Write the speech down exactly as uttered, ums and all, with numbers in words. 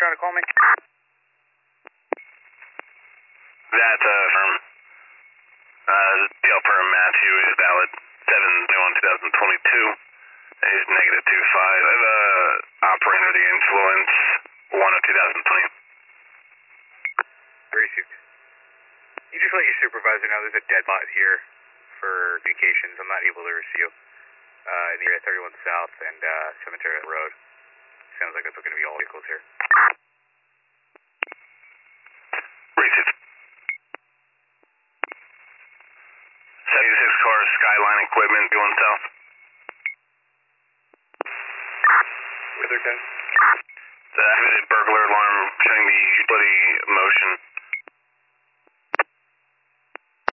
trying to call me? That's uh, from uh, the deal for Matthew is valid seven one two thousand twenty-two. Is negative two five. I have uh, operating under the influence one of two thousand twenty. Received. You just let your supervisor know there's a dead lot here for communications. I'm not able to receive you. Uh, near thirty-one South and uh, Cemetery Road. Sounds like that's going to be all vehicles here. Received. seventy-six cars, Skyline Equipment, going south. Wither ten. The activated burglar alarm showing the utility motion.